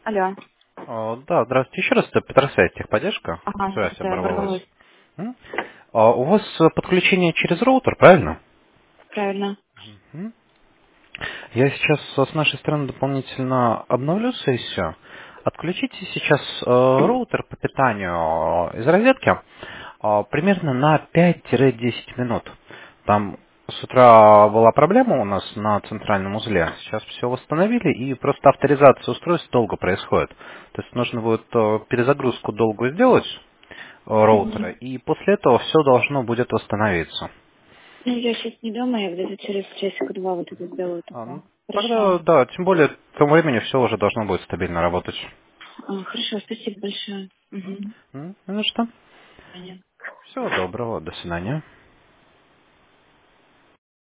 Алло. Да, здравствуйте еще раз, это Петросайт, техподдержка. Ага, Связь что-то оборвалось. оборвалась. М? У вас подключение через роутер, правильно? Правильно. М? Я сейчас с нашей стороны дополнительно обновлю сессию. Отключите сейчас роутер по питанию из розетки примерно на 5-10 минут. Там с утра была проблема у нас на центральном узле. Сейчас все восстановили, и просто авторизация устройств долго происходит. То есть нужно будет перезагрузку долгую сделать роутера, Мгм. и после этого все должно будет восстановиться. Ну, я сейчас не дома, я где-то через часик-два вот это сделаю Ну, тогда. тогда, Хорошо. да, тем более к тому времени все уже должно будет стабильно работать. Хорошо, спасибо большое. Угу. Ну что, Понятно. всего доброго, до свидания.